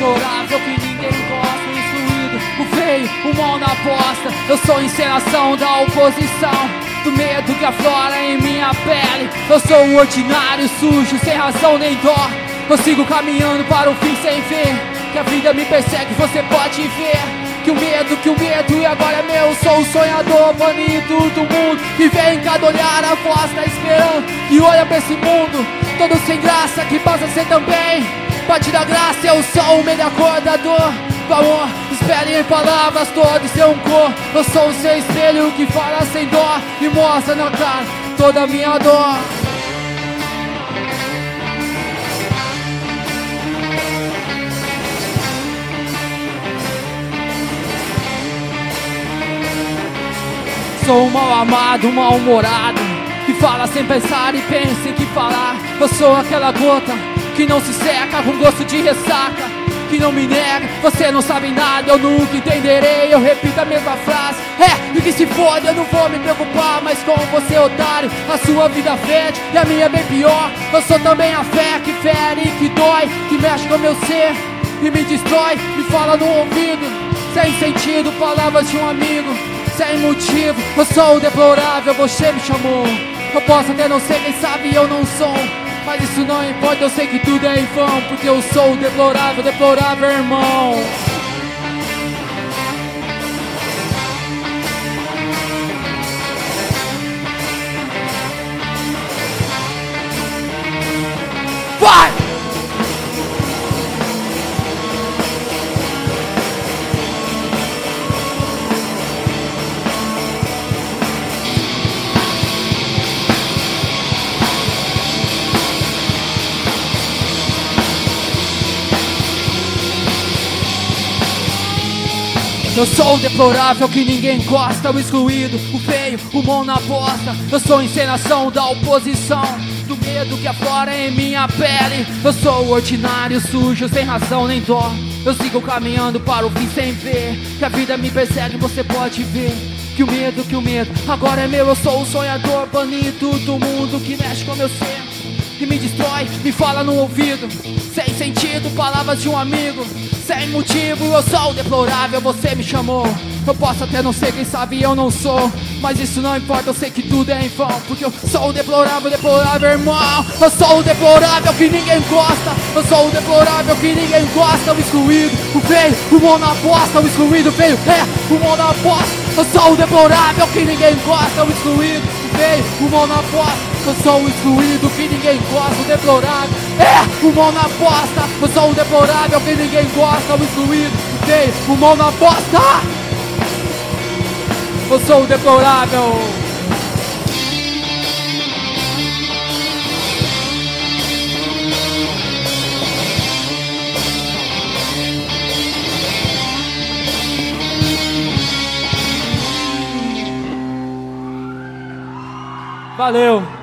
deplorável que ninguém gosta, o excluído, o feio, o mal na aposta. Eu sou encenação da oposição, do medo que aflora em minha pele. Eu sou o ordinário, sujo, sem razão nem dó. Eu sigo caminhando para o fim sem ver que a vida me persegue, você pode ver que o medo e agora é meu. Sou o sonhador, banido do mundo, que vem em cada olhar, a voz tá esperando, que olha pra esse mundo todo sem graça, que passa a ser também parte da graça. Eu sou o meio acordador do amor, espere em palavras todo ser um cor. Eu sou o seu espelho que fala sem dó e mostra na cara toda a minha dor. Sou um mal amado, um mal-humorado, que fala sem pensar e pensa em que falar. Eu sou aquela gota que não se seca, com gosto de ressaca, que não me nega. Você não sabe nada, eu nunca entenderei. Eu repito a mesma frase, e que se foda, eu não vou me preocupar. Mas com você, otário, a sua vida fede e a minha é bem pior. Eu sou também a fé que fere, que dói, que mexe com meu ser e me destrói. Me fala no ouvido, sem sentido, palavras de um amigo, sem motivo. Eu sou o deplorável, você me chamou. Eu posso até não ser quem sabe, eu não sou, mas isso não importa, eu sei que tudo é em vão, porque eu sou o deplorável, deplorável irmão. Vai! Eu sou o deplorável que ninguém gosta, o excluído, o feio, o mão na bosta. Eu sou a encenação da oposição, do medo que aflora em minha pele. Eu sou o ordinário, sujo, sem razão nem dó. Eu sigo caminhando para o fim sem ver que a vida me persegue, você pode ver que o medo agora é meu. Eu sou o sonhador, banido do mundo, que mexe com meu ser e me destrói, me fala no ouvido, sem sentido, palavras de um amigo, sem motivo. Eu sou o deplorável, você me chamou. Eu posso até não ser quem sabe, eu não sou, mas isso não importa, eu sei que tudo é em vão, porque eu sou o deplorável, deplorável irmão. Eu sou o deplorável que ninguém gosta, eu sou o deplorável que ninguém gosta. O excluído, o feio, o mão na bosta. O excluído, o feio, o mão na bosta. Eu sou o deplorável que ninguém gosta, o excluído, o feio, o mão na bosta. Eu sou o excluído que ninguém gosta, o deplorável, o mão na bosta. Eu sou o deplorável que ninguém gosta, o excluído, o feio, o mão na bosta. Eu sou o deplorável. Valeu.